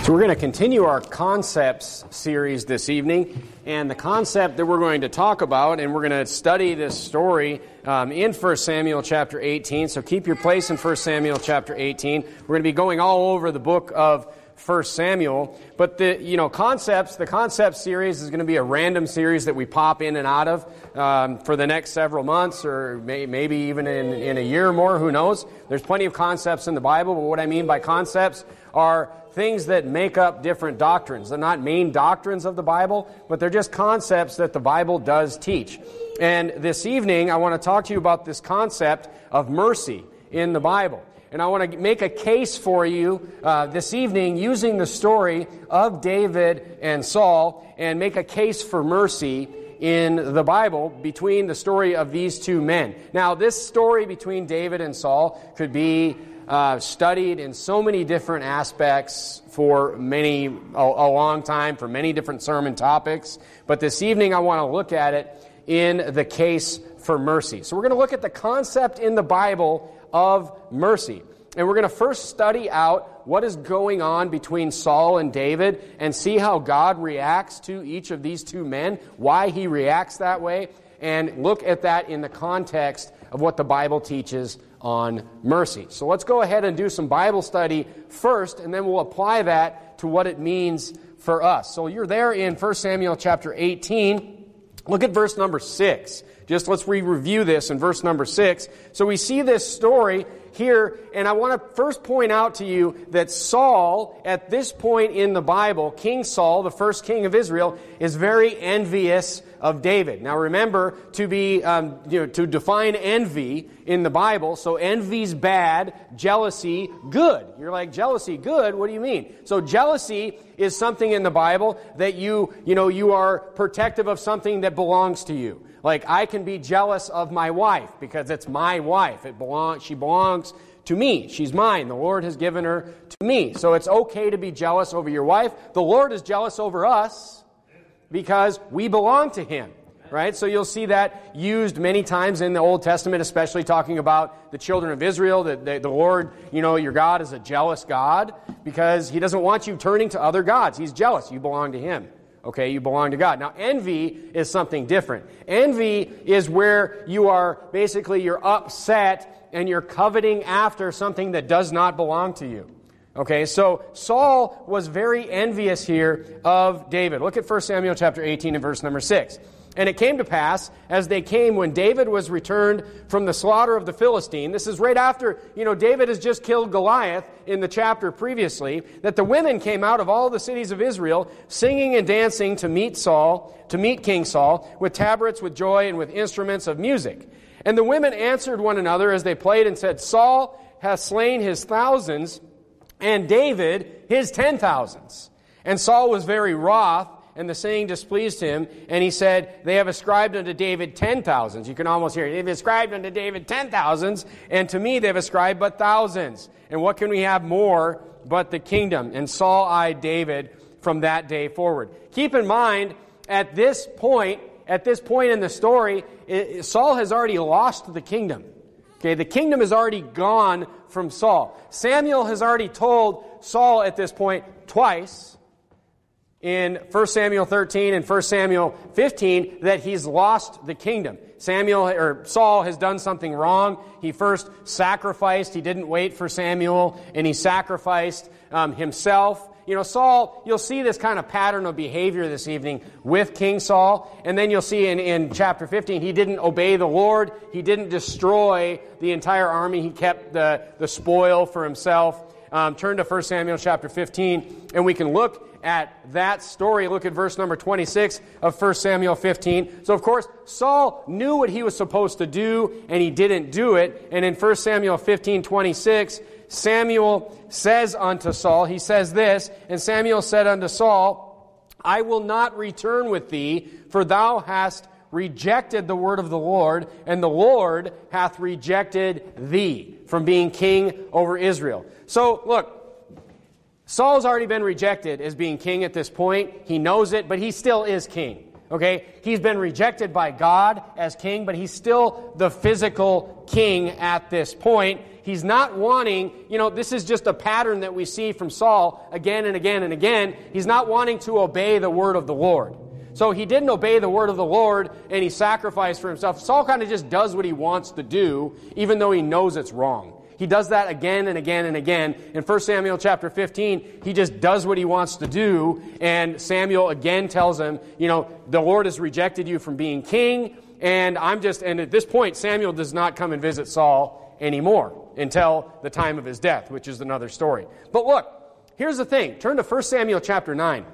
So we're going to continue our concepts series this evening, and the concept that we're going to talk about, and we're going to study this story in 1 Samuel chapter 18. So keep your place in 1 Samuel chapter 18. We're going to be going all over the book of 1 Samuel, but the concept series is going to be a random series that we pop in and out of for the next several months, or maybe even in a year or more. Who knows? There's plenty of concepts in the Bible, but what I mean by concepts are things that make up different doctrines. They're not main doctrines of the Bible, but they're just concepts that the Bible does teach. And this evening, I want to talk to you about this concept of mercy in the Bible. And I want to make a case for you this evening using the story of David and Saul, and make a case for mercy in the Bible between the story of these two men. Now, this story between David and Saul could be studied in so many different aspects for a long time, for many different sermon topics. But this evening I want to look at it in the case for mercy. So we're going to look at the concept in the Bible of mercy. And we're going to first study out what is going on between Saul and David and see how God reacts to each of these two men, why he reacts that way, and look at that in the context of what the Bible teaches on mercy. So let's go ahead and do some Bible study first, and then we'll apply that to what it means for us. So you're there in 1 Samuel chapter 18. Look at verse number 6. Let's review this in verse number 6. So we see this story here, and I want to first point out to you that Saul, at this point in the Bible, King Saul, the first king of Israel, is very envious of David. Now remember, to define envy in the Bible, so envy's bad, jealousy good. You're like, jealousy good? What do you mean? So jealousy is something in the Bible that you are protective of something that belongs to you. Like, I can be jealous of my wife because it's my wife. She belongs to me. She's mine. The Lord has given her to me. So it's okay to be jealous over your wife. The Lord is jealous over us because we belong to Him. Right? So you'll see that used many times in the Old Testament, especially talking about the children of Israel, that the Lord, your God is a jealous God because He doesn't want you turning to other gods. He's jealous. You belong to Him. Okay, you belong to God. Now, envy is something different. Envy is where you're upset and you're coveting after something that does not belong to you. Okay, so Saul was very envious here of David. Look at 1 Samuel chapter 18 and verse number 6. And it came to pass, as they came, when David was returned from the slaughter of the Philistine, this is right after, David has just killed Goliath in the chapter previously, that the women came out of all the cities of Israel, singing and dancing to meet King Saul, with tabrets, with joy, and with instruments of music. And the women answered one another as they played and said, Saul hath slain his thousands, and David his 10,000s. And Saul was very wroth, and the saying displeased him, and he said, they have ascribed unto David 10,000s. You can almost hear it. They've ascribed unto David 10,000s, and to me they've ascribed but thousands. And what can we have more but the kingdom? And Saul eyed David from that day forward. Keep in mind, at this point in the story, Saul has already lost the kingdom. Okay, the kingdom is already gone from Saul. Samuel has already told Saul at this point twice, in 1 Samuel 13 and 1 Samuel 15, that he's lost the kingdom. Saul has done something wrong. He first sacrificed. He didn't wait for Samuel, and he sacrificed himself. Saul, you'll see this kind of pattern of behavior this evening with King Saul. And then you'll see in chapter 15, he didn't obey the Lord. He didn't destroy the entire army. He kept the spoil for himself. Turn to 1 Samuel chapter 15, and we can look at that story. Look at verse number 26 of 1 Samuel 15. So, of course, Saul knew what he was supposed to do, and he didn't do it. And in 1 Samuel 15:26, Samuel says unto Saul, he says this, and Samuel said unto Saul, I will not return with thee, for thou hast rejected the word of the Lord, and the Lord hath rejected thee from being king over Israel. So, look, Saul's already been rejected as being king at this point. He knows it, but he still is king. Okay? He's been rejected by God as king, but he's still the physical king at this point. He's not wanting, this is just a pattern that we see from Saul again and again and again. He's not wanting to obey the word of the Lord. So he didn't obey the word of the Lord, and he sacrificed for himself. Saul kind of just does what he wants to do, even though he knows it's wrong. He does that again and again and again. In 1 Samuel chapter 15, he just does what he wants to do, and Samuel again tells him, the Lord has rejected you from being king, and at this point, Samuel does not come and visit Saul anymore until the time of his death, which is another story. But look, here's the thing. Turn to 1 Samuel chapter 9.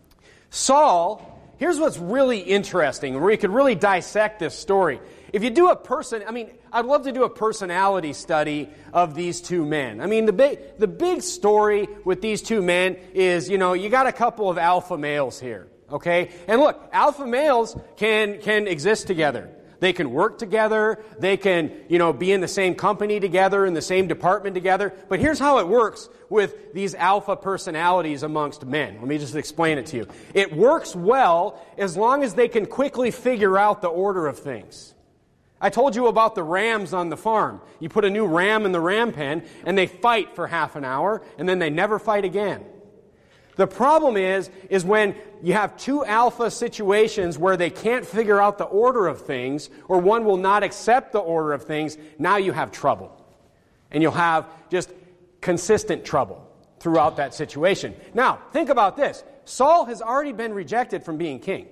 Saul... Here's what's really interesting, where you could really dissect this story. If you do I'd love to do a personality study of these two men. The big story with these two men is, you got a couple of alpha males here, okay? And look, alpha males can exist together. They can work together. They can, be in the same company together, in the same department together. But here's how it works with these alpha personalities amongst men. Let me just explain it to you. It works well as long as they can quickly figure out the order of things. I told you about the rams on the farm. You put a new ram in the ram pen, and they fight for half an hour, and then they never fight again. The problem is when you have two alpha situations where they can't figure out the order of things, or one will not accept the order of things, now you have trouble. And you'll have just consistent trouble throughout that situation. Now, think about this. Saul has already been rejected from being king.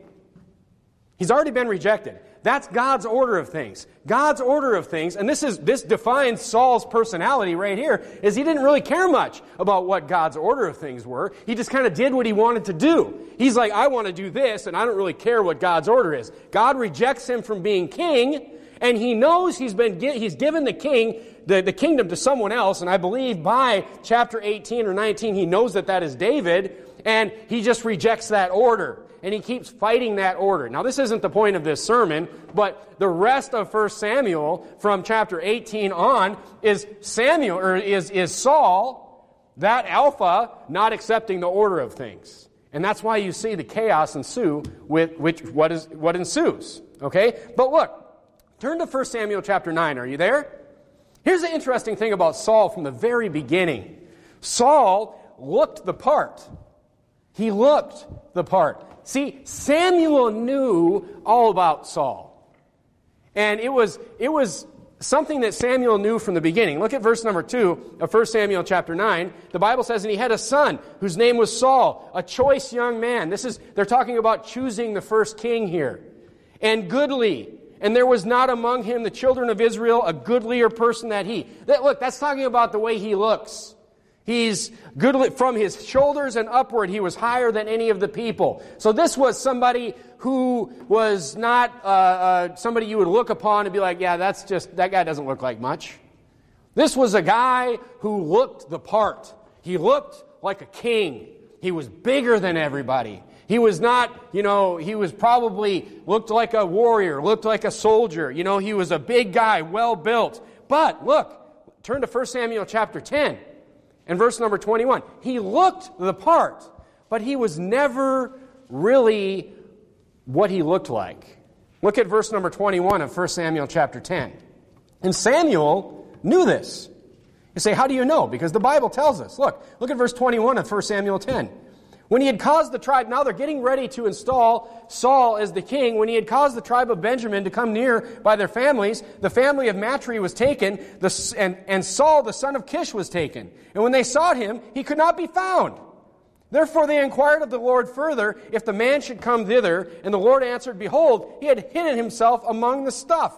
He's already been rejected. That's God's order of things. God's order of things, and this defines Saul's personality right here, is he didn't really care much about what God's order of things were. He just kind of did what he wanted to do. He's like, I want to do this, and I don't really care what God's order is. God rejects him from being king, and he knows he's given the king the kingdom to someone else, and I believe by chapter 18 or 19 he knows that is David, and he just rejects that order. And he keeps fighting that order. Now, this isn't the point of this sermon, but the rest of 1 Samuel from chapter 18 on is Saul, that alpha, not accepting the order of things. And that's why you see the chaos ensue with what ensues. Okay? But look, turn to 1 Samuel chapter 9. Are you there? Here's the interesting thing about Saul from the very beginning. Saul looked the part. He looked the part. See, Samuel knew all about Saul. And it was something that Samuel knew from the beginning. Look at verse number 2 of 1 Samuel chapter 9. The Bible says, and he had a son whose name was Saul, a choice young man. They're talking about choosing the first king here. And goodly. And there was not among him, the children of Israel, a goodlier person than he. That's talking about the way he looks. He's good from his shoulders and upward. He was higher than any of the people. So this was somebody who was not somebody you would look upon and be like, yeah, that guy doesn't look like much. This was a guy who looked the part. He looked like a king. He was bigger than everybody. He was not, he was probably looked like a warrior, looked like a soldier. He was a big guy, well built. But look, turn to 1 Samuel chapter 10. And verse number 21, he looked the part, but he was never really what he looked like. Look at verse number 21 of 1 Samuel chapter 10. And Samuel knew this. You say, how do you know? Because the Bible tells us. Look at verse 21 of 1 Samuel 10. When he had caused the tribe, now they're getting ready to install Saul as the king. When he had caused the tribe of Benjamin to come near by their families, the family of Matri was taken, and Saul the son of Kish was taken. And when they sought him, he could not be found. Therefore they inquired of the Lord further if the man should come thither. And the Lord answered, behold, he had hidden himself among the stuff.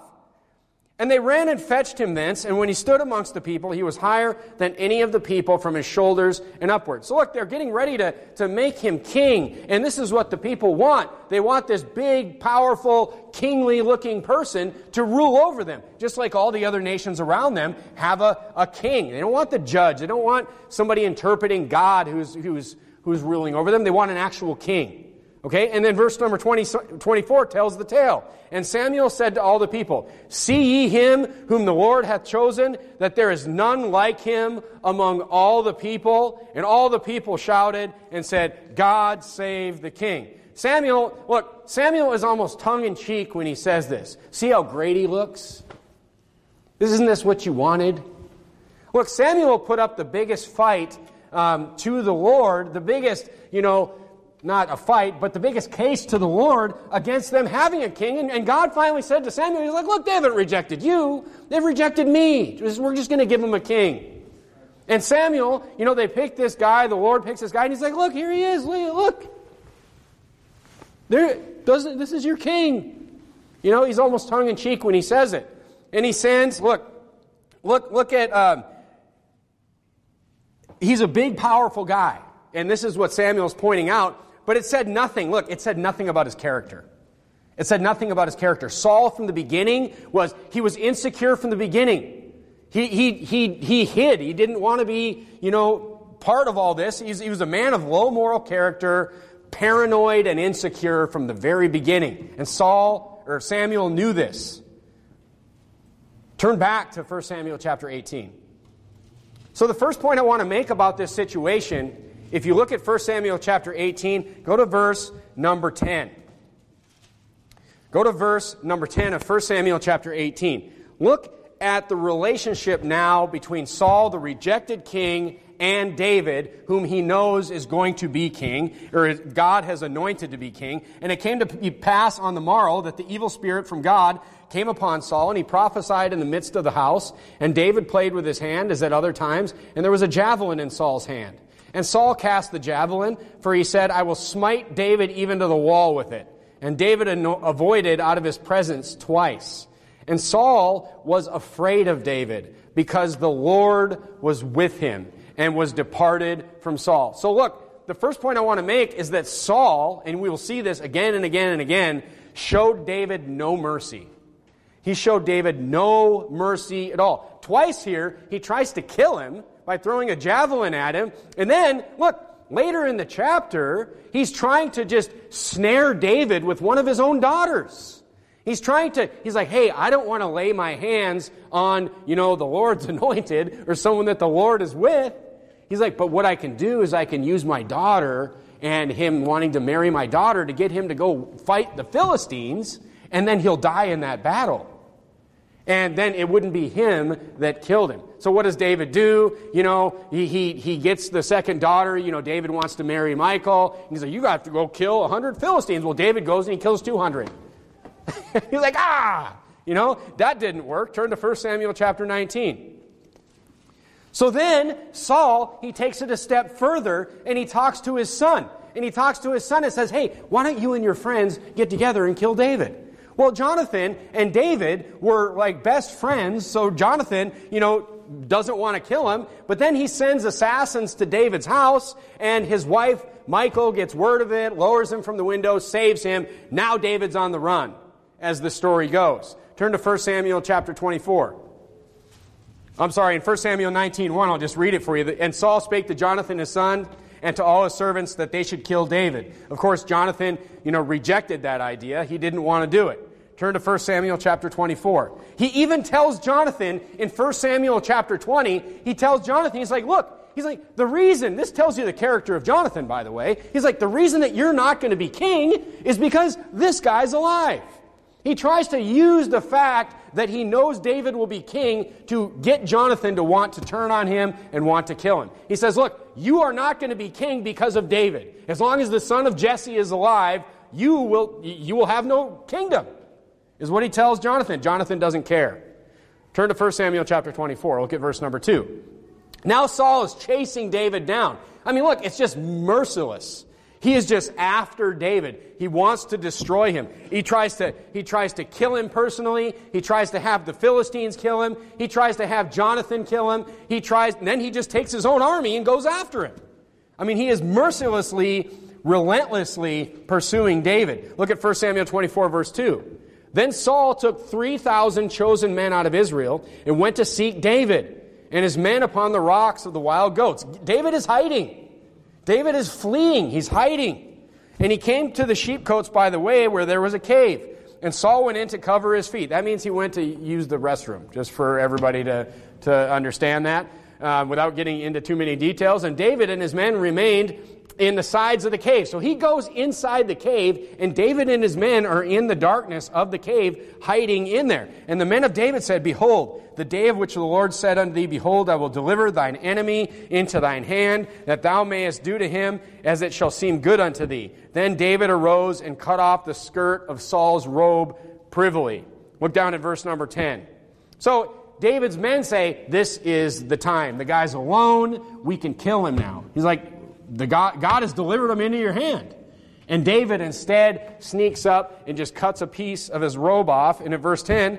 And they ran and fetched him thence, and when he stood amongst the people, he was higher than any of the people from his shoulders and upward. So look, they're getting ready to make him king, and this is what the people want. They want this big, powerful, kingly-looking person to rule over them, just like all the other nations around them have a king. They don't want the judge. They don't want somebody interpreting God who's ruling over them. They want an actual king. Okay, and then verse number 24 tells the tale. And Samuel said to all the people, see ye him whom the Lord hath chosen, that there is none like him among all the people? And all the people shouted and said, God save the king. Samuel is almost tongue-in-cheek when he says this. See how great he looks? Isn't this what you wanted? Look, Samuel put up the biggest fight to the Lord, the biggest, not a fight, but the biggest case to the Lord against them having a king. And God finally said to Samuel, he's like, look, they haven't rejected you. They've rejected me. We're just going to give them a king. And Samuel, they pick this guy, the Lord picks this guy, and he's like, look, here he is. Look. This is your king. He's almost tongue-in-cheek when he says it. And he sends, look at, he's a big, powerful guy. And this is what Samuel's pointing out. But it said nothing. Look, it said nothing about his character. It said nothing about his character. Saul from the beginning was insecure from the beginning. He hid. He didn't want to be, part of all this. He was a man of low moral character, paranoid and insecure from the very beginning. And Samuel knew this. Turn back to 1 Samuel chapter 18. So the first point I want to make about this situation, if you look at 1 Samuel chapter 18, go to verse number 10. Go to verse number 10 of 1 Samuel chapter 18. Look at the relationship now between Saul, the rejected king, and David, whom he knows is going to be king, or God has anointed to be king. And it came to pass on the morrow that the evil spirit from God came upon Saul, and he prophesied in the midst of the house. And David played with his hand, as at other times, and there was a javelin in Saul's hand. And Saul cast the javelin, for he said, I will smite David even to the wall with it. And David avoided out of his presence twice. And Saul was afraid of David, because the Lord was with him, and was departed from Saul. So look, the first point I want to make is that Saul, and we will see this again and again and again, showed David no mercy. He showed David no mercy at all. Twice here, he tries to kill him by throwing a javelin at him. And then, look, later in the chapter, he's trying to just snare David with one of his own daughters. He's like, hey, I don't want to lay my hands on, the Lord's anointed or someone that the Lord is with. He's like, but what I can do is I can use my daughter and him wanting to marry my daughter to get him to go fight the Philistines, and then he'll die in that battle. And then it wouldn't be him that killed him. So what does David do? He gets the second daughter. David wants to marry Michal. He's like, you got to go kill 100 Philistines. Well, David goes and he kills 200. He's like, that didn't work. Turn to 1 Samuel chapter 19. So then Saul, he takes it a step further and he talks to his son. And he talks to his son and says, hey, why don't you and your friends get together and kill David? Well, Jonathan and David were like best friends, so Jonathan, doesn't want to kill him, but then he sends assassins to David's house, and his wife, Michal, gets word of it, lowers him from the window, saves him. Now David's on the run, as the story goes. Turn to 1 Samuel chapter 24. In 1 Samuel 19:1, I'll just read it for you. And Saul spake to Jonathan his son, and to all his servants that they should kill David. Of course, Jonathan, rejected that idea. He didn't want to do it. Turn to 1 Samuel chapter 24. He even tells Jonathan in 1 Samuel chapter 20, he tells Jonathan, he's like, the reason, this tells you the character of Jonathan, by the way. He's like, the reason that you're not going to be king is because this guy's alive. He tries to use the fact that he knows David will be king to get Jonathan to want to turn on him and want to kill him. He says, look, you are not going to be king because of David. As long as the son of Jesse is alive, you will have no kingdom, is what he tells Jonathan. Jonathan doesn't care. Turn to 1 Samuel chapter 24. Look at verse number 2. Now Saul is chasing David down. Look, it's just merciless. He is just after David. He wants to destroy him. He tries to kill him personally. He tries to have the Philistines kill him. He tries to have Jonathan kill him. And then he just takes his own army and goes after him. He is mercilessly, relentlessly pursuing David. Look at 1 Samuel 24, verse 2. Then Saul took 3,000 chosen men out of Israel and went to seek David and his men upon the rocks of the wild goats. David is hiding. David is fleeing. He's hiding. And he came to the sheepcotes by the way where there was a cave. And Saul went in to cover his feet. That means he went to use the restroom, just for everybody to understand that, without getting into too many details. And David and his men remained in the sides of the cave. So he goes inside the cave, and David and his men are in the darkness of the cave, hiding in there. And the men of David said, Behold, the day of which the Lord said unto thee, Behold, I will deliver thine enemy into thine hand, that thou mayest do to him as it shall seem good unto thee. Then David arose and cut off the skirt of Saul's robe privily. Look down at verse number 10. So David's men say, this is the time. The guy's alone. We can kill him now. He's like, God has delivered him into your hand. And David instead sneaks up and just cuts a piece of his robe off. And in verse 10,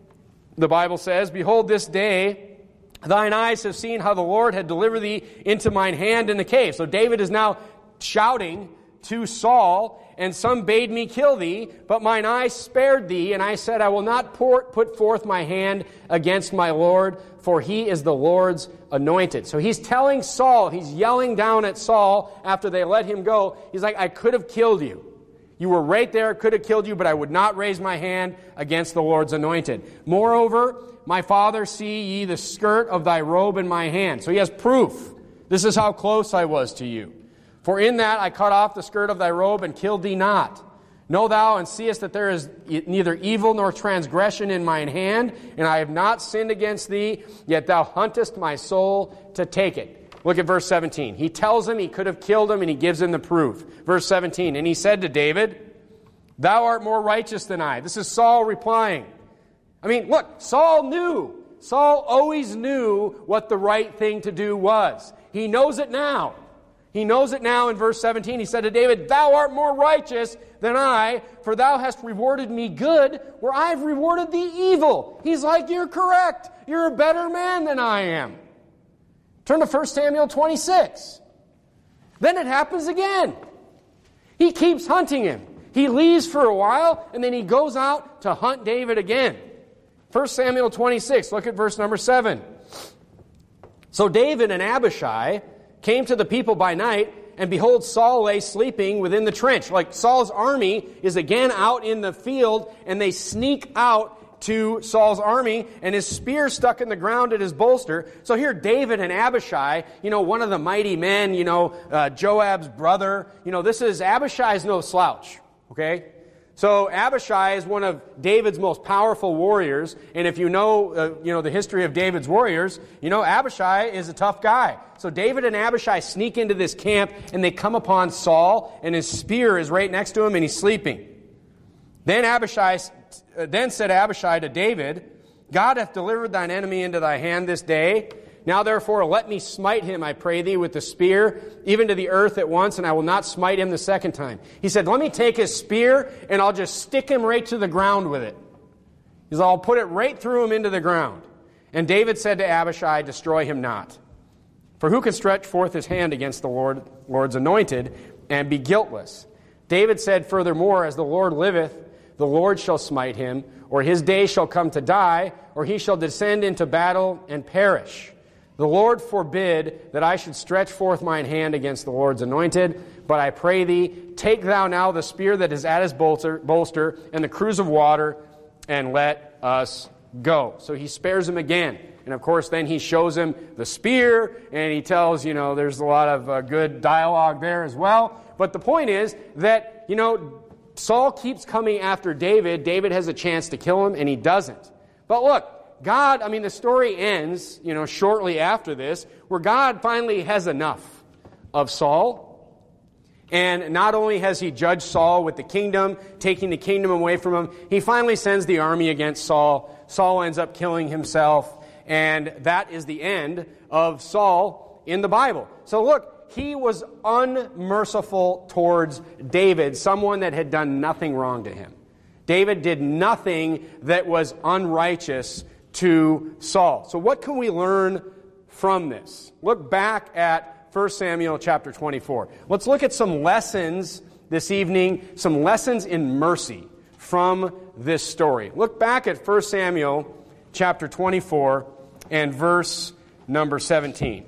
the Bible says, Behold, this day thine eyes have seen how the Lord had delivered thee into mine hand in the cave. So David is now shouting to Saul, and some bade me kill thee, but mine eyes spared thee, and I said, I will not put forth my hand against my Lord, for he is the Lord's anointed. So he's telling Saul, he's yelling down at Saul after they let him go. He's like, I could have killed you. You were right there, I could have killed you, but I would not raise my hand against the Lord's anointed. Moreover, my father, see ye the skirt of thy robe in my hand. So he has proof. This is how close I was to you. For in that I cut off the skirt of thy robe and killed thee not. Know thou and seest that there is neither evil nor transgression in mine hand, and I have not sinned against thee, yet thou huntest my soul to take it. Look at verse 17. He tells him he could have killed him, and he gives him the proof. Verse 17, and he said to David, Thou art more righteous than I. This is Saul replying. I mean, look, Saul knew. Saul always knew what the right thing to do was. He knows it now. He knows it now in verse 17. He said to David, Thou art more righteous than I, for thou hast rewarded me good, where I have rewarded thee evil. He's like, you're correct. You're a better man than I am. Turn to 1 Samuel 26. Then it happens again. He keeps hunting him. He leaves for a while, and then he goes out to hunt David again. 1 Samuel 26, look at verse number 7. So David and Abishai came to the people by night, and behold, Saul lay sleeping within the trench. Like Saul's army is again out in the field, and they sneak out to Saul's army, and his spear stuck in the ground at his bolster. So here David and Abishai, one of the mighty men, Joab's brother, Abishai's no slouch, okay? So Abishai is one of David's most powerful warriors, and if you know the history of David's warriors, Abishai is a tough guy. So David and Abishai sneak into this camp, and they come upon Saul, and his spear is right next to him, and he's sleeping. Then said Abishai to David, God hath delivered thine enemy into thy hand this day. Now therefore let me smite him, I pray thee, with the spear, even to the earth at once, and I will not smite him the second time. He said, let me take his spear, and I'll just stick him right to the ground with it. He said, I'll put it right through him into the ground. And David said to Abishai, destroy him not. For who can stretch forth his hand against the Lord's anointed and be guiltless? David said furthermore, as the Lord liveth, the Lord shall smite him, or his day shall come to die, or he shall descend into battle and perish. The Lord forbid that I should stretch forth mine hand against the Lord's anointed, but I pray thee, take thou now the spear that is at his bolster and the cruse of water, and let us go. So he spares him again. And of course, then he shows him the spear, and he tells, there's a lot of good dialogue there as well. But the point is that, Saul keeps coming after David. David has a chance to kill him, and he doesn't. But look, God, the story ends, shortly after this, where God finally has enough of Saul. And not only has he judged Saul with the kingdom, taking the kingdom away from him, he finally sends the army against Saul. Saul ends up killing himself. And that is the end of Saul in the Bible. So look, he was unmerciful towards David, someone that had done nothing wrong to him. David did nothing that was unrighteous to Saul. So what can we learn from this? Look back at 1 Samuel chapter 24. Let's look at some lessons this evening, some lessons in mercy from this story. Look back at 1 Samuel chapter 24 and verse number 17.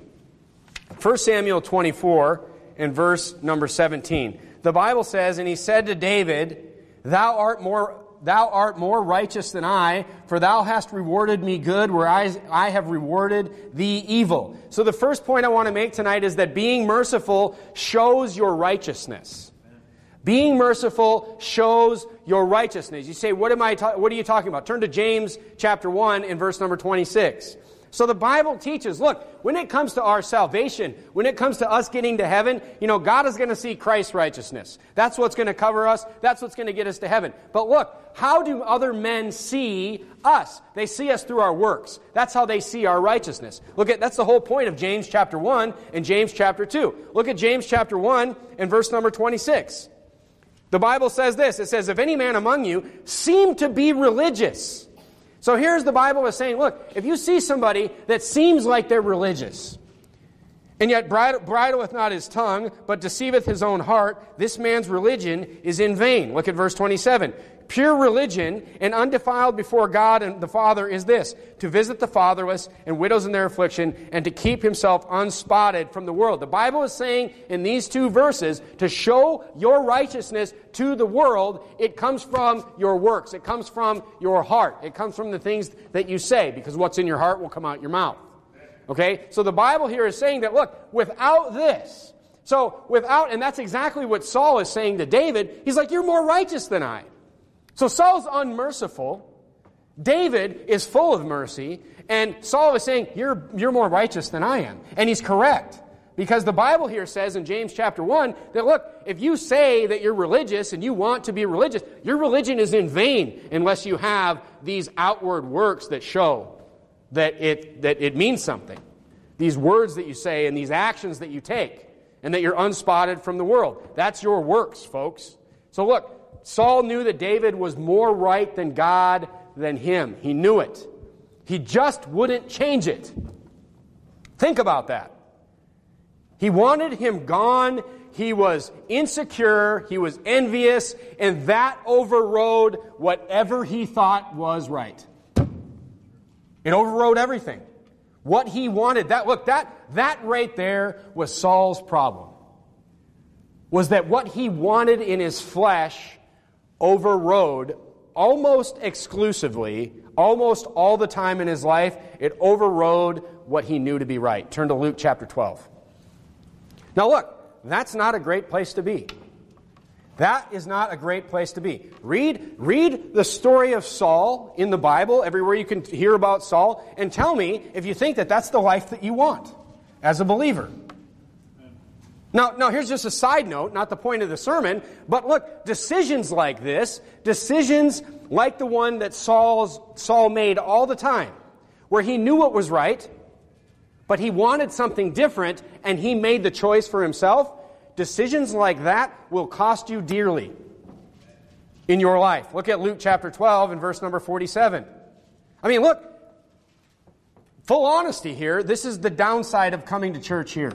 1 Samuel 24 and verse number 17. The Bible says, and he said to David, Thou art more thou art more righteous than I, for thou hast rewarded me good, where I have rewarded thee evil. So the first point I want to make tonight is that being merciful shows your righteousness. Being merciful shows your righteousness. You say, what are you talking about? Turn to James chapter 1 and verse number 26. So the Bible teaches, look, when it comes to our salvation, when it comes to us getting to heaven, God is going to see Christ's righteousness. That's what's going to cover us. That's what's going to get us to heaven. But look, how do other men see us? They see us through our works. That's how they see our righteousness. That's the whole point of James chapter 1 and James chapter 2. Look at James chapter 1 and verse number 26. The Bible says this. It says, if any man among you seem to be religious. So here's the Bible is saying, look, if you see somebody that seems like they're religious, and yet bridleth not his tongue, but deceiveth his own heart, this man's religion is in vain. Look at verse 27. Pure religion and undefiled before God and the Father is this, to visit the fatherless and widows in their affliction, and to keep himself unspotted from the world. The Bible is saying in these two verses, to show your righteousness to the world, it comes from your works. It comes from your heart. It comes from the things that you say, because what's in your heart will come out your mouth. Okay? So the Bible here is saying that, look, without this, and that's exactly what Saul is saying to David. He's like, you're more righteous than I. So Saul's unmerciful. David is full of mercy. And Saul is saying, you're more righteous than I am. And he's correct. Because the Bible here says in James chapter 1 that, look, if you say that you're religious and you want to be religious, your religion is in vain unless you have these outward works that show that it means something. These words that you say and these actions that you take, and that you're unspotted from the world. That's your works, folks. So look, Saul knew that David was more right than God than him. He knew it. He just wouldn't change it. Think about that. He wanted him gone. He was insecure. He was envious. And that overrode whatever he thought was right. It overrode everything. What he wanted. That right there was Saul's problem. Was that what he wanted in his flesh overrode almost exclusively, almost all the time in his life, it overrode what he knew to be right. Turn to Luke chapter 12. Now look, that's not a great place to be. That is not a great place to be. Read the story of Saul in the Bible, everywhere you can hear about Saul, and tell me if you think that that's the life that you want as a believer. Now, here's just a side note, not the point of the sermon, but look, decisions like this, decisions like the one that Saul made all the time, where he knew what was right, but he wanted something different, and he made the choice for himself. Decisions like that will cost you dearly in your life. Look at Luke chapter 12 and verse number 47. I mean, look, full honesty here, this is the downside of coming to church here.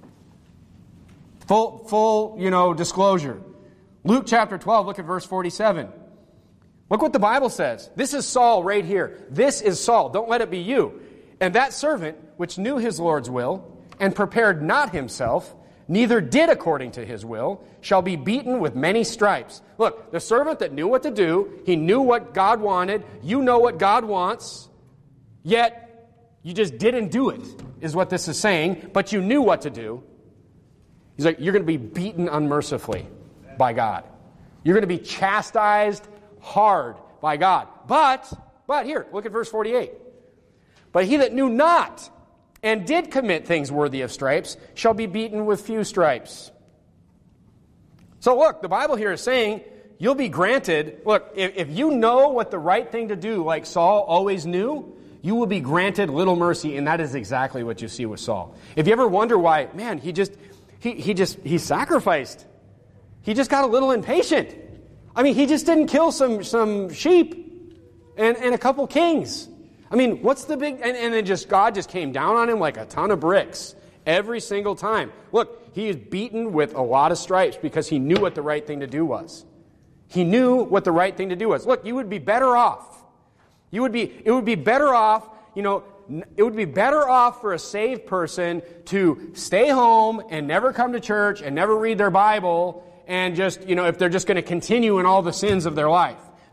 Full disclosure. Luke chapter 12, look at verse 47. Look what the Bible says. This is Saul right here. This is Saul. Don't let it be you. And that servant, which knew his Lord's will, and prepared not himself, neither did according to his will, shall be beaten with many stripes. Look, the servant that knew what to do, he knew what God wanted, you know what God wants, yet you just didn't do it, is what this is saying, but you knew what to do. He's like, you're going to be beaten unmercifully by God. You're going to be chastised hard by God. But here, look at verse 48. But he that knew not and did commit things worthy of stripes shall be beaten with few stripes. So look, the Bible here is saying you'll be granted, look, if you know what the right thing to do, like Saul always knew, you will be granted little mercy, and that is exactly what you see with Saul. If you ever wonder why, man, he sacrificed. He just got a little impatient. I mean, he just didn't kill some sheep and a couple kings. I mean, what's the big... And then God just came down on him like a ton of bricks every single time. Look, he is beaten with a lot of stripes because he knew what the right thing to do was. He knew what the right thing to do was. Look, you would be better off. It would be better off, it would be better off for a saved person to stay home and never come to church and never read their Bible and just, if they're just going to continue in all the sins of their life.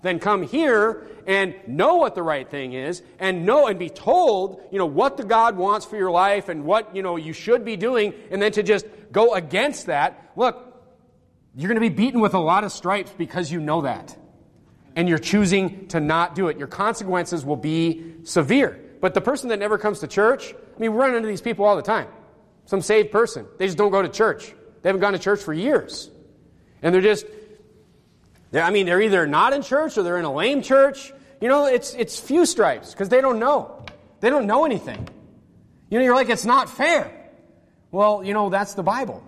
than come here and know what the right thing is and know and be told, what the God wants for your life and what, you should be doing, and then to just go against that. Look, you're going to be beaten with a lot of stripes because you know that. And you're choosing to not do it. Your consequences will be severe. But the person that never comes to church, we run into these people all the time. Some saved person, they just don't go to church. They haven't gone to church for years. And they're either not in church or they're in a lame church. It's few stripes because they don't know. They don't know anything. You're like, it's not fair. Well, that's the Bible.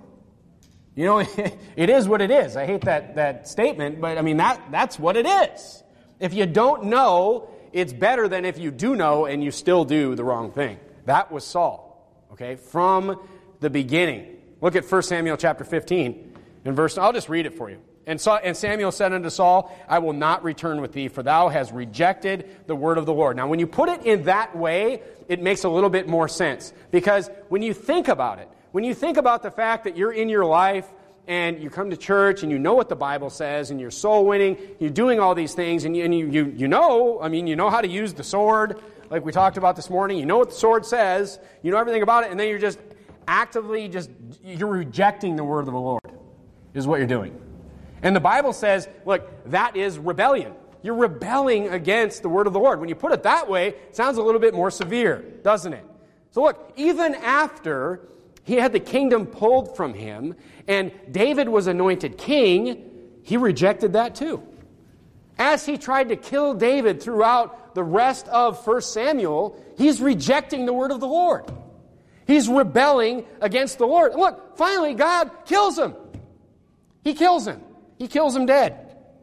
It is what it is. I hate that statement, but that's what it is. If you don't know, it's better than if you do know and you still do the wrong thing. That was Saul, okay, from the beginning. Look at 1 Samuel chapter 15 and I'll just read it for you. And Samuel said unto Saul, I will not return with thee, for thou hast rejected the word of the Lord. Now, when you put it in that way, it makes a little bit more sense. Because when you think about it, when you think about the fact that you're in your life and you come to church and you know what the Bible says and you're soul winning, you're doing all these things and you know how to use the sword, like we talked about this morning, you know what the sword says, you know everything about it, and then you're just actively you're rejecting the word of the Lord, is what you're doing. And the Bible says, look, that is rebellion. You're rebelling against the word of the Lord. When you put it that way, it sounds a little bit more severe, doesn't it? So look, even after he had the kingdom pulled from him, and David was anointed king, he rejected that too. As he tried to kill David throughout the rest of 1 Samuel, he's rejecting the word of the Lord. He's rebelling against the Lord. Look, finally God kills him. He kills him. He kills him dead.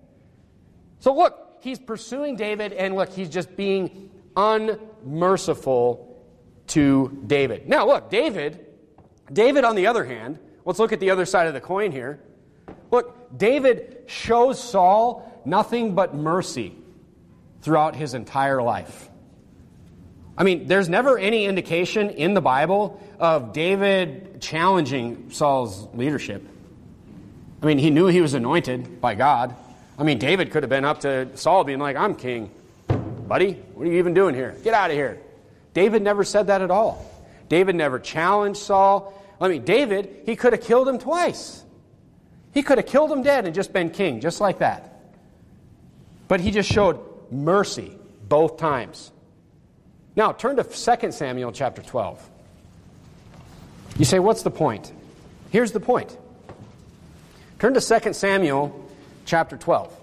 So look, he's pursuing David, and look, he's just being unmerciful to David. Now look, David on the other hand, let's look at the other side of the coin here. Look, David shows Saul nothing but mercy throughout his entire life. There's never any indication in the Bible of David challenging Saul's leadership. He knew he was anointed by God. David could have been up to Saul being like, I'm king. Buddy, what are you even doing here? Get out of here. David never said that at all. David never challenged Saul. David, he could have killed him twice. He could have killed him dead and just been king, just like that. But he just showed mercy both times. Now, turn to 2 Samuel chapter 12. You say, what's the point? Here's the point. Turn to 2 Samuel chapter 12.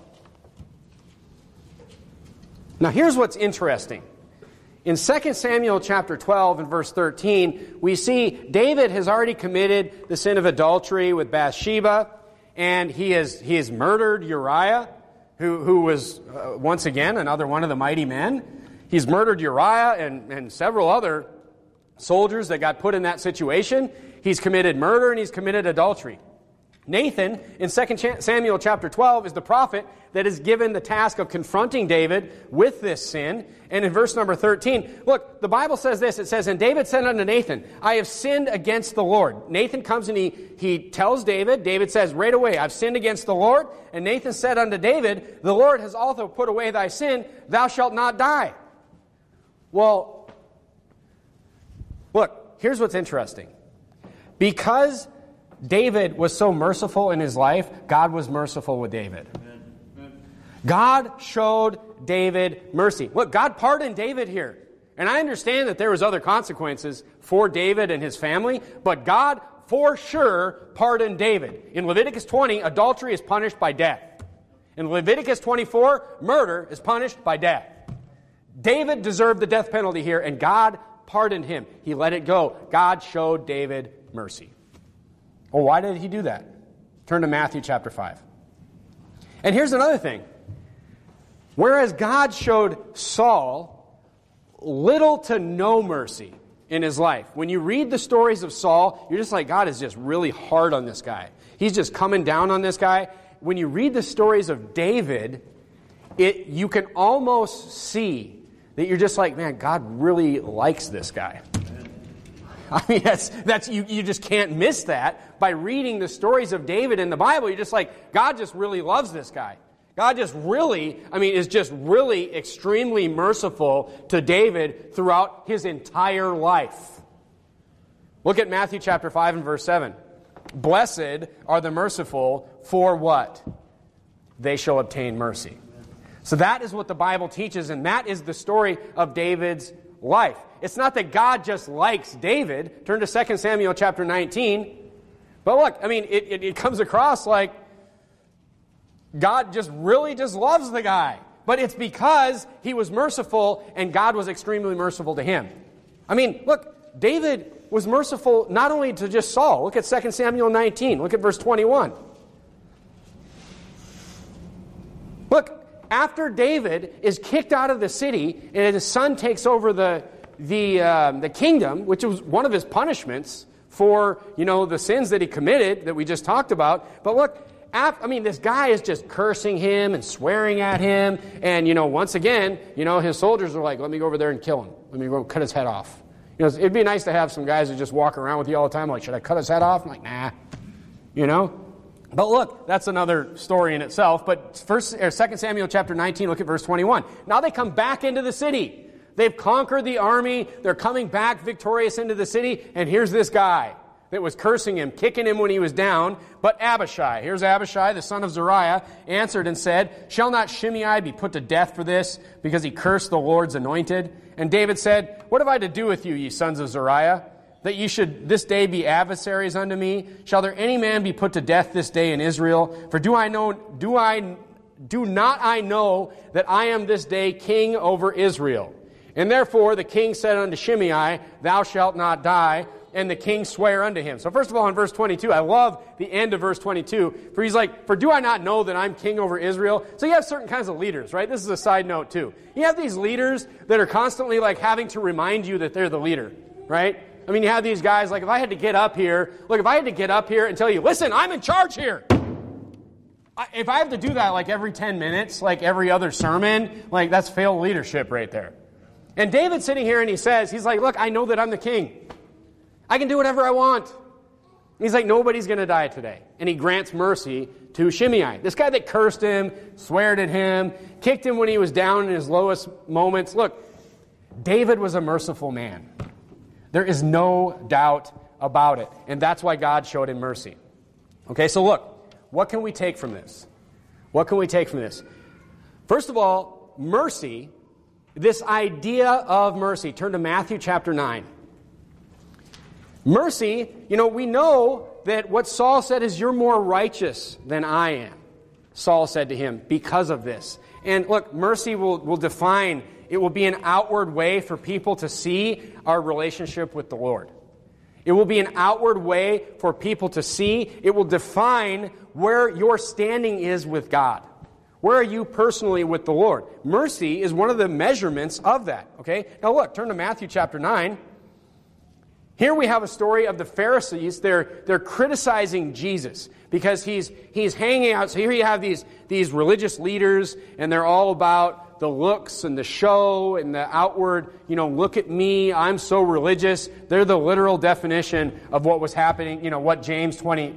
Now, here's what's interesting. In 2 Samuel chapter 12 and verse 13, we see David has already committed the sin of adultery with Bathsheba, and he has murdered Uriah, who was, once again, another one of the mighty men. He's murdered Uriah and several other soldiers that got put in that situation. He's committed murder and he's committed adultery. Nathan, in 2 Samuel chapter 12, is the prophet that is given the task of confronting David with this sin. And in verse number 13, look, the Bible says this. It says, And David said unto Nathan, I have sinned against the Lord. Nathan comes and he tells David. David says right away, I've sinned against the Lord. And Nathan said unto David, The Lord has also put away thy sin. Thou shalt not die. Well, look, here's what's interesting. Because David was so merciful in his life, God was merciful with David. God showed David mercy. Look, God pardoned David here. And I understand that there was other consequences for David and his family, but God for sure pardoned David. In Leviticus 20, adultery is punished by death. In Leviticus 24, murder is punished by death. David deserved the death penalty here, and God pardoned him. He let it go. God showed David mercy. Well, why did he do that? Turn to Matthew chapter 5. And here's another thing. Whereas God showed Saul little to no mercy in his life, when you read the stories of Saul, you're just like, God is just really hard on this guy. He's just coming down on this guy. When you read the stories of David, you can almost see that you're just like, man, God really likes this guy. I mean, that's you just can't miss that by reading the stories of David in the Bible. You're just like, God just really loves this guy. God just really, is just really extremely merciful to David throughout his entire life. Look at Matthew chapter 5 and verse 7. Blessed are the merciful, for what? They shall obtain mercy. So that is what the Bible teaches, and that is the story of David's life. It's not that God just likes David. Turn to 2 Samuel chapter 19. But look, it comes across like God just really just loves the guy. But it's because he was merciful and God was extremely merciful to him. Look, David was merciful not only to just Saul. Look at 2 Samuel 19. Look at verse 21. Look, after David is kicked out of the city and his son takes over the kingdom, which was one of his punishments for, the sins that he committed that we just talked about. But look, this guy is just cursing him and swearing at him. And, once again, his soldiers are like, let me go over there and kill him. Let me go cut his head off. It'd be nice to have some guys who just walk around with you all the time like, should I cut his head off? I'm like, nah. But look, that's another story in itself. But 2 Samuel chapter 19, look at verse 21. Now they come back into the city. They've conquered the army. They're coming back victorious into the city. And here's this guy that was cursing him, kicking him when he was down. But Abishai, here's Abishai, the son of Zeruiah, answered and said, shall not Shimei be put to death for this, because he cursed the Lord's anointed? And David said, what have I to do with you, ye sons of Zeruiah, that ye should this day be adversaries unto me? Shall there any man be put to death this day in Israel? For do not I know that I am this day king over Israel? And therefore the king said unto Shimei, thou shalt not die. And the king sware unto him. So first of all, in verse 22, I love the end of verse 22, for he's like, for do I not know that I'm king over Israel? So you have certain kinds of leaders, right? This is a side note too. You have these leaders that are constantly like having to remind you that they're the leader, right? You have these guys, like if I had to get up here and tell you, listen, I'm in charge here. If I have to do that like every 10 minutes, like every other sermon, like that's failed leadership right there. And David's sitting here and he's like, look, I know that I'm the king. I can do whatever I want. He's like, nobody's going to die today. And he grants mercy to Shimei. This guy that cursed him, sweared at him, kicked him when he was down in his lowest moments. Look, David was a merciful man. There is no doubt about it. And that's why God showed him mercy. Okay, so look, what can we take from this? What can we take from this? First of all, mercy, this idea of mercy. Turn to Matthew chapter 9. Mercy, we know that what Saul said is, you're more righteous than I am, Saul said to him, because of this. And look, mercy will define, it will be an outward way for people to see our relationship with the Lord. It will be an outward way for people to see. It will define where your standing is with God. Where are you personally with the Lord? Mercy is one of the measurements of that. Okay? Now look, turn to Matthew chapter 9. Here we have a story of the Pharisees. They're criticizing Jesus because he's hanging out. So here you have these religious leaders, and they're all about the looks and the show and the outward, look at me, I'm so religious. They're the literal definition of what was happening, what James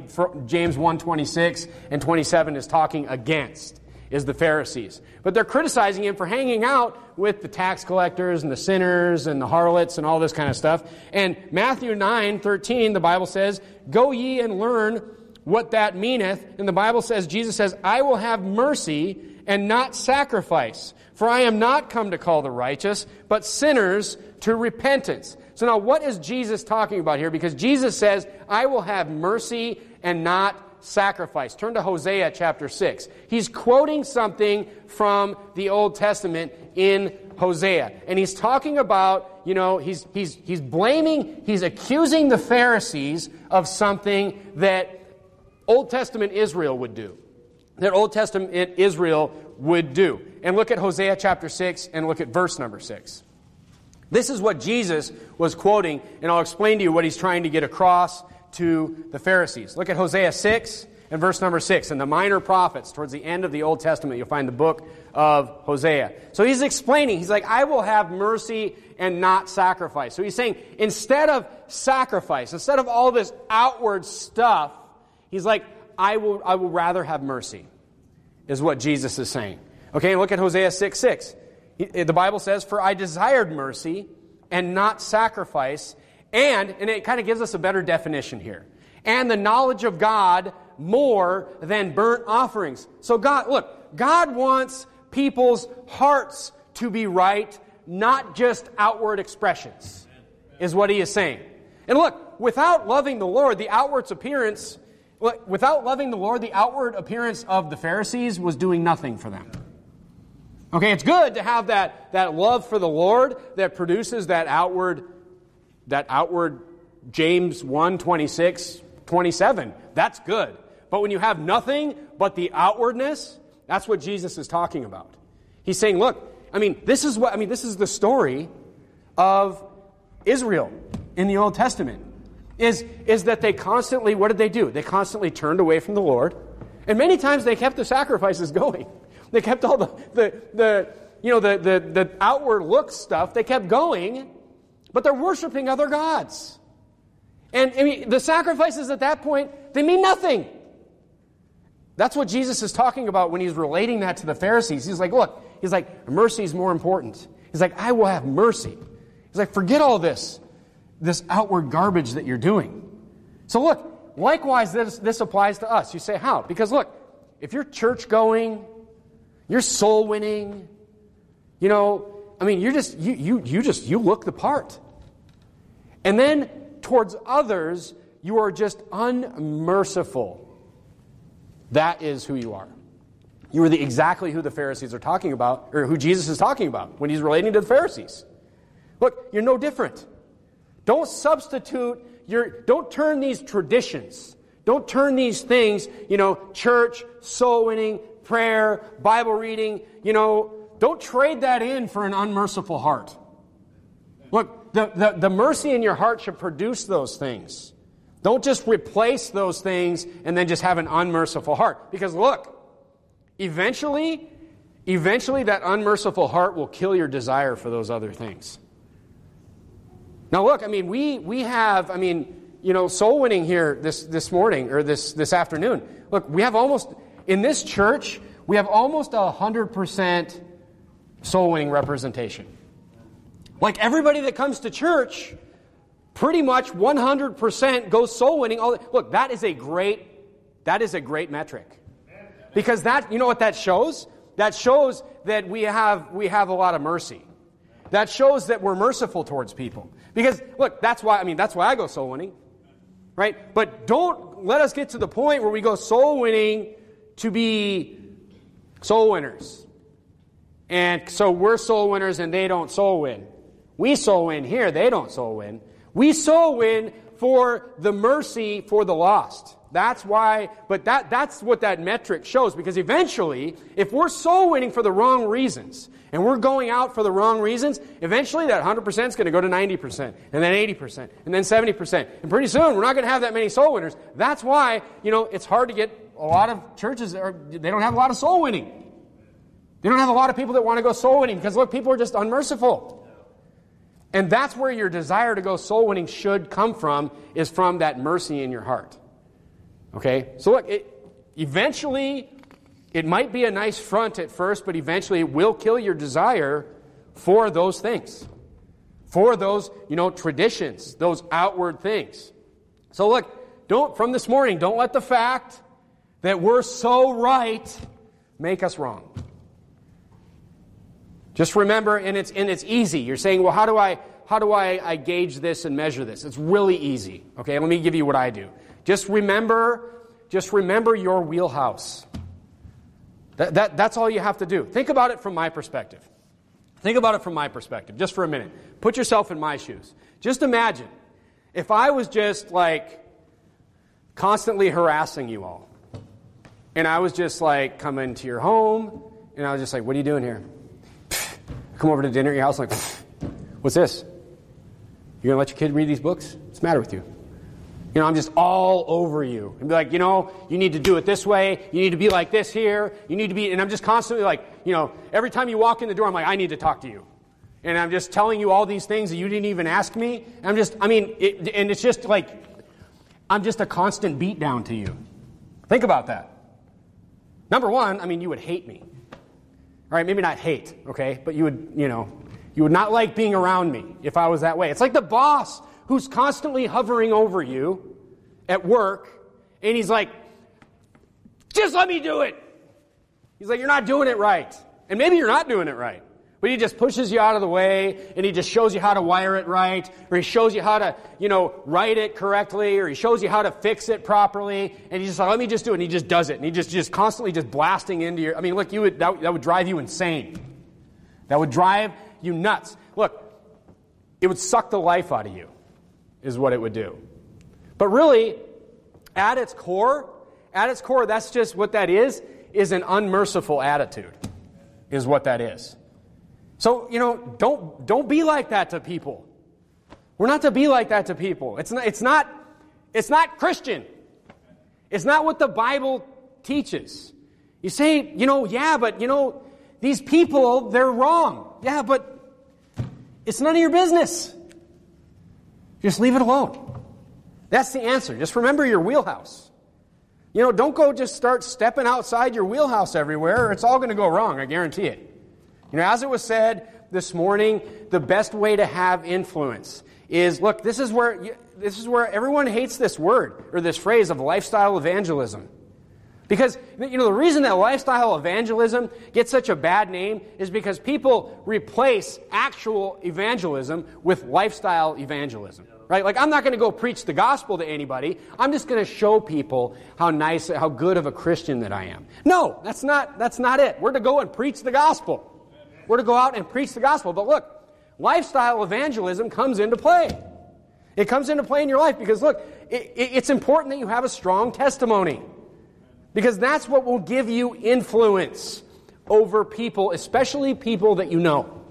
1:26 and 27 is talking against, is the Pharisees. But they're criticizing him for hanging out with the tax collectors and the sinners and the harlots and all this kind of stuff. And Matthew 9:13, the Bible says, go ye and learn what that meaneth. And the Bible says, Jesus says, I will have mercy and not sacrifice. For I am not come to call the righteous, but sinners to repentance. So now what is Jesus talking about here? Because Jesus says, I will have mercy and not sacrifice. Turn to Hosea chapter 6. He's quoting something from the Old Testament in Hosea. And he's talking about, he's accusing the Pharisees of something that Old Testament Israel would do. That Old Testament Israel would do. And look at Hosea chapter 6 and look at verse number 6. This is what Jesus was quoting, and I'll explain to you what he's trying to get across to the Pharisees. Look at Hosea 6 and verse number 6. In the minor prophets, towards the end of the Old Testament, you'll find the book of Hosea. So he's explaining, he's like, I will have mercy and not sacrifice. So he's saying, instead of sacrifice, instead of all this outward stuff, he's like, I will rather have mercy. is what Jesus is saying. Okay, look at Hosea 6:6. The Bible says, "For I desired mercy and not sacrifice," and it kind of gives us a better definition here, "and the knowledge of God more than burnt offerings." So God wants people's hearts to be right, not just outward expressions, is what he is saying. And look, without loving the Lord, the outward appearance of the Pharisees was doing nothing for them. Okay, it's good to have that love for the Lord that produces that outward James 1:26-27. That's good. But when you have nothing but the outwardness, that's what Jesus is talking about. He's saying, look, this is the story of Israel in the Old Testament. Is that they constantly, what did they do? They constantly turned away from the Lord. And many times they kept the sacrifices going. They kept all the outward look stuff, they kept going, but they're worshiping other gods. And the sacrifices at that point, they mean nothing. That's what Jesus is talking about when he's relating that to the Pharisees. He's like, look, mercy is more important. He's like, I will have mercy. He's like, forget all this outward garbage that you're doing. So look, likewise, this applies to us. You say, how? Because look, if you're church going, you're soul winning, you look the part. And then towards others, you are just unmerciful. That is who you are. You are exactly who the Pharisees are talking about, or who Jesus is talking about when he's relating to the Pharisees. Look, you're no different. Don't don't turn these traditions, don't turn these things, church, soul winning, prayer, Bible reading, don't trade that in for an unmerciful heart. Look, the mercy in your heart should produce those things. Don't just replace those things and then just have an unmerciful heart. Because look, eventually that unmerciful heart will kill your desire for those other things. Now look, we have, soul winning here this morning, or this afternoon. Look, in this church, we have almost 100% soul winning representation. Like everybody that comes to church, pretty much 100% goes soul winning. Look, that is a great metric. Because you know what that shows? That shows that we have a lot of mercy. That shows that we're merciful towards people. Because look, that's why I go soul winning. Right? But don't let us get to the point where we go soul winning to be soul winners. And so we're soul winners and they don't soul win. We soul win here, they don't soul win. We soul win for the mercy for the lost. That's why, but that's what that metric shows, because eventually, if we're soul winning for the wrong reasons, and we're going out for the wrong reasons, eventually that 100% is going to go to 90%, and then 80%, and then 70%. And pretty soon, we're not going to have that many soul winners. That's why, it's hard to get a lot of churches, they don't have a lot of soul winning. They don't have a lot of people that want to go soul winning, because look, people are just unmerciful. And that's where your desire to go soul winning should come from, is from that mercy in your heart. Okay? So look, eventually, it might be a nice front at first, but eventually it will kill your desire for those things. For those, traditions, those outward things. So look, from this morning, don't let the fact that we're so right make us wrong. Just remember, and it's easy. You're saying, well, how do I gauge this and measure this? It's really easy. Okay, let me give you what I do. Just remember your wheelhouse. That's all you have to do. Think about it from my perspective. Just for a minute. Put yourself in my shoes. Just imagine if I was just constantly harassing you all. And I was just coming to your home, and I was just what are you doing here? Come over to dinner at your house, what's this? You're going to let your kid read these books? What's the matter with you? I'm just all over you. And be you need to do it this way. You need to be like this here. You need to be, and I'm just constantly every time you walk in the door, I'm I need to talk to you. And I'm just telling you all these things that you didn't even ask me. And it's just I'm just a constant beat down to you. Think about that. Number one, I mean, you would hate me. All right, maybe not hate, okay? But you would, you would not like being around me if I was that way. It's like the boss who's constantly hovering over you at work, and he's like, just let me do it. He's like, you're not doing it right. And maybe you're not doing it right. But he just pushes you out of the way, and he just shows you how to wire it right, or he shows you how to, write it correctly, or he shows you how to fix it properly, and he's just like, let me just do it, and he just does it, and he just constantly just blasting into your, I mean, look, that would drive you insane. That would drive you nuts. Look, it would suck the life out of you, is what it would do. But really, at its core, that's just what that is an unmerciful attitude, is what that is. So, don't be like that to people. We're not to be like that to people. It's not Christian. It's not what the Bible teaches. You say, but these people, they're wrong. Yeah, but it's none of your business. Just leave it alone. That's the answer. Just remember your wheelhouse. Don't go just start stepping outside your wheelhouse everywhere, or it's all going to go wrong, I guarantee it. As it was said this morning, the best way to have influence is, look, this is where everyone hates this word, or this phrase of lifestyle evangelism. Because, the reason that lifestyle evangelism gets such a bad name is because people replace actual evangelism with lifestyle evangelism. Right? Like, I'm not going to go preach the gospel to anybody. I'm just going to show people how nice, how good of a Christian that I am. No, that's not it. We're to go and preach the gospel. We're to go out and preach the gospel. But look, lifestyle evangelism comes into play. It comes into play in your life because, look, it's important that you have a strong testimony. Because that's what will give you influence over people, especially people that you know.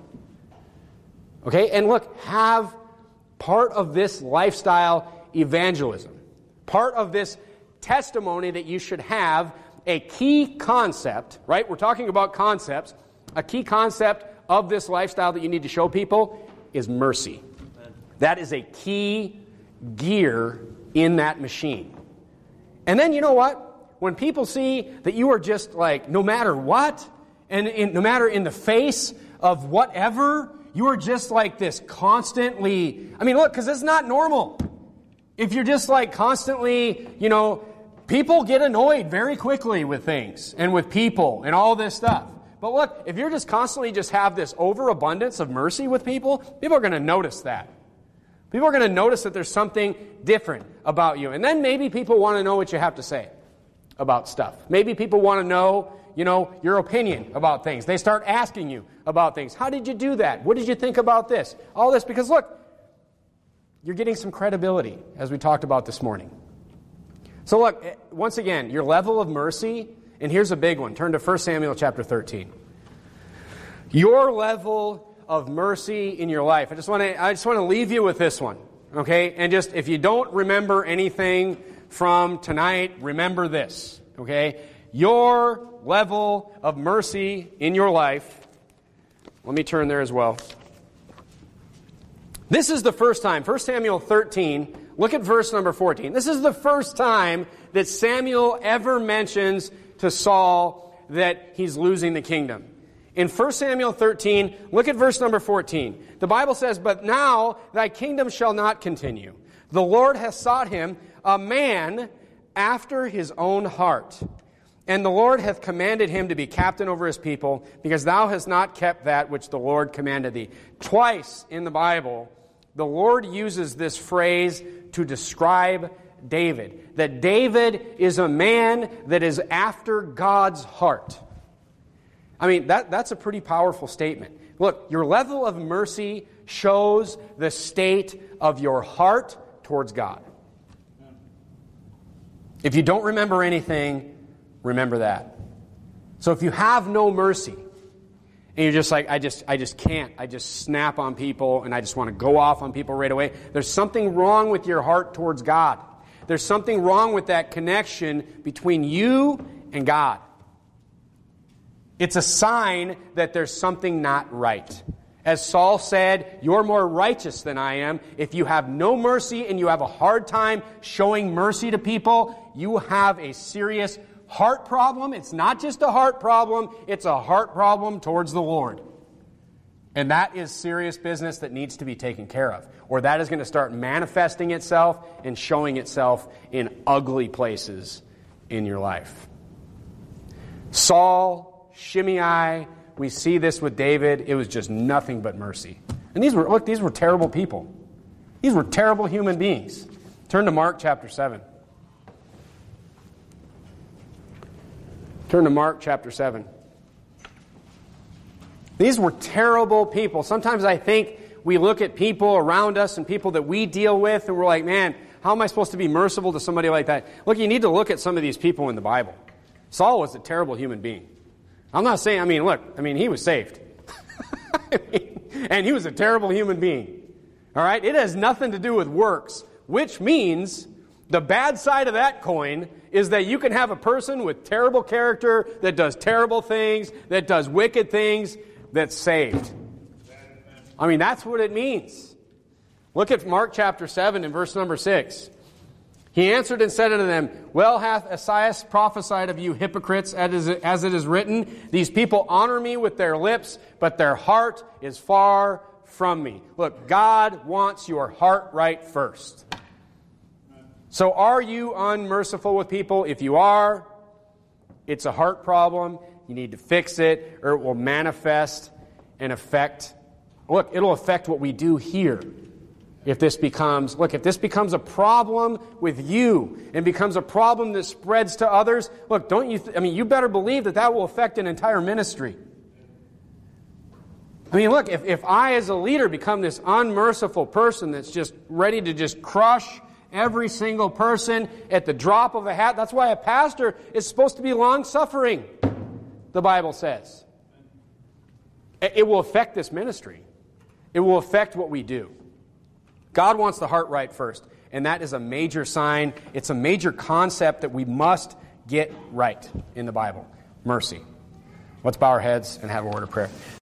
Okay? And look, have part of this lifestyle evangelism, part of this testimony that you should have, a key concept, right? We're talking about concepts. A key concept of this lifestyle that you need to show people is mercy. Amen. That is a key gear in that machine. And then you know what? When people see that you are just like, no matter what, and no matter in the face of whatever, you are just like this constantly, I mean, look, because it's not normal. If you're just like constantly, people get annoyed very quickly with things and with people and all this stuff. But look, if you're just constantly just have this overabundance of mercy with people, people are going to notice that. People are going to notice that there's something different about you. And then maybe people want to know what you have to say about stuff. Maybe people want to know, your opinion about things. They start asking you about things. How did you do that? What did you think about this? All this, because look, you're getting some credibility, as we talked about this morning. So look, once again, your level of mercy. And here's a big one. Turn to 1 Samuel chapter 13. Your level of mercy in your life. I just want to leave you with this one. Okay? And just, if you don't remember anything from tonight, remember this. Okay? Your level of mercy in your life. Let me turn there as well. This is the first time. 1 Samuel 13. Look at verse number 14. This is the first time that Samuel ever mentions to Saul that he's losing the kingdom. In 1 Samuel 13, look at verse number 14. The Bible says, "But now thy kingdom shall not continue. The Lord hath sought him a man after his own heart. And the Lord hath commanded him to be captain over his people, because thou hast not kept that which the Lord commanded thee." Twice in the Bible, the Lord uses this phrase to describe David. That David is a man that is after God's heart. I mean, that's a pretty powerful statement. Look, your level of mercy shows the state of your heart towards God. If you don't remember anything, remember that. So if you have no mercy, and you're just like, I just can't. I just snap on people, and I just want to go off on people right away. There's something wrong with your heart towards God. There's something wrong with that connection between you and God. It's a sign that there's something not right. As Saul said, "You're more righteous than I am." If you have no mercy and you have a hard time showing mercy to people, you have a serious heart problem. It's not just a heart problem, it's a heart problem towards the Lord. And that is serious business that needs to be taken care of. Or that is going to start manifesting itself and showing itself in ugly places in your life. Saul, Shimei, we see this with David. It was just nothing but mercy. And these were terrible people. These were terrible human beings. Turn to Mark chapter 7. Turn to Mark chapter 7. These were terrible people. Sometimes I think we look at people around us and people that we deal with and we're like, man, how am I supposed to be merciful to somebody like that? Look, you need to look at some of these people in the Bible. Saul was a terrible human being. I'm not saying, he was saved. And he was a terrible human being. All right? It has nothing to do with works, which means the bad side of that coin is that you can have a person with terrible character that does terrible things, that does wicked things, that's saved. That's what it means. Look at Mark chapter 7 and verse number 6. He answered and said unto them, Well hath Esaias prophesied of you hypocrites, as it is written, These people honor me with their lips, but their heart is far from me. Look, God wants your heart right first. So are you unmerciful with people? If you are, it's a heart problem. You need to fix it, or it will manifest and affect. Look, it'll affect what we do here. If this becomes a problem with you and becomes a problem that spreads to others, look, you better believe that will affect an entire ministry. If I as a leader become this unmerciful person that's just ready to just crush every single person at the drop of a hat, that's why a pastor is supposed to be long-suffering, the Bible says. It will affect this ministry. It will affect what we do. God wants the heart right first, and that is a major sign. It's a major concept that we must get right in the Bible. Mercy. Let's bow our heads and have a word of prayer.